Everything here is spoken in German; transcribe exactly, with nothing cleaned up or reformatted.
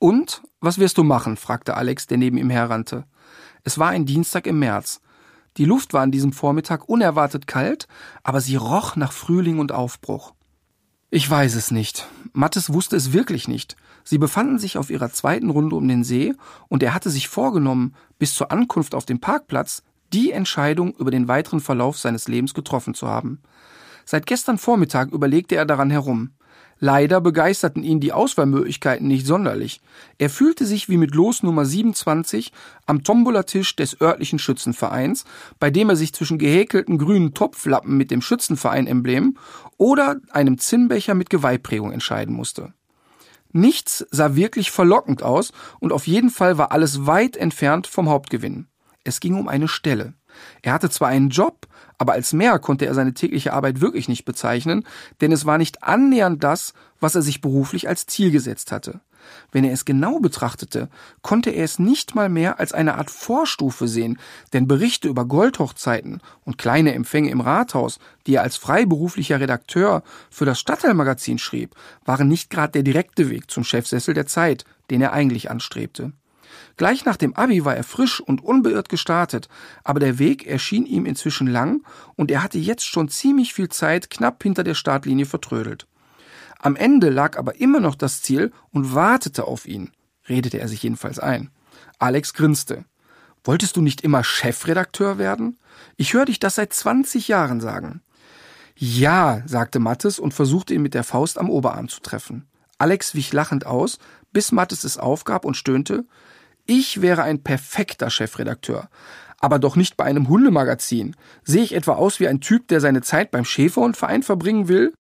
Und, was wirst du machen?, fragte Alex, der neben ihm herrannte. Es war ein Dienstag im März. Die Luft war an diesem Vormittag unerwartet kalt, aber sie roch nach Frühling und Aufbruch. Ich weiß es nicht. Mathis wusste es wirklich nicht. Sie befanden sich auf ihrer zweiten Runde um den See und er hatte sich vorgenommen, bis zur Ankunft auf dem Parkplatz die Entscheidung über den weiteren Verlauf seines Lebens getroffen zu haben. Seit gestern Vormittag überlegte er daran herum. Leider begeisterten ihn die Auswahlmöglichkeiten nicht sonderlich. Er fühlte sich wie mit Los Nummer siebenundzwanzig am Tombolatisch des örtlichen Schützenvereins, bei dem er sich zwischen gehäkelten grünen Topflappen mit dem Schützenverein-Emblem oder einem Zinnbecher mit Geweihprägung entscheiden musste. Nichts sah wirklich verlockend aus und auf jeden Fall war alles weit entfernt vom Hauptgewinn. Es ging um eine Stelle. Er hatte zwar einen Job, aber als mehr konnte er seine tägliche Arbeit wirklich nicht bezeichnen, denn es war nicht annähernd das, was er sich beruflich als Ziel gesetzt hatte. Wenn er es genau betrachtete, konnte er es nicht mal mehr als eine Art Vorstufe sehen, denn Berichte über Goldhochzeiten und kleine Empfänge im Rathaus, die er als freiberuflicher Redakteur für das Stadtteilmagazin schrieb, waren nicht gerade der direkte Weg zum Chefsessel der Zeit, den er eigentlich anstrebte. Gleich nach dem Abi war er frisch und unbeirrt gestartet, aber der Weg erschien ihm inzwischen lang und er hatte jetzt schon ziemlich viel Zeit knapp hinter der Startlinie vertrödelt. Am Ende lag aber immer noch das Ziel und wartete auf ihn, redete er sich jedenfalls ein. Alex grinste. Wolltest du nicht immer Chefredakteur werden? Ich höre dich das seit zwanzig Jahren sagen. Ja, sagte Mathis und versuchte ihn mit der Faust am Oberarm zu treffen. Alex wich lachend aus, bis Mathis es aufgab und stöhnte: Ich wäre ein perfekter Chefredakteur, aber doch nicht bei einem Hundemagazin. Sehe ich etwa aus wie ein Typ, der seine Zeit beim Schäferhundverein verbringen will?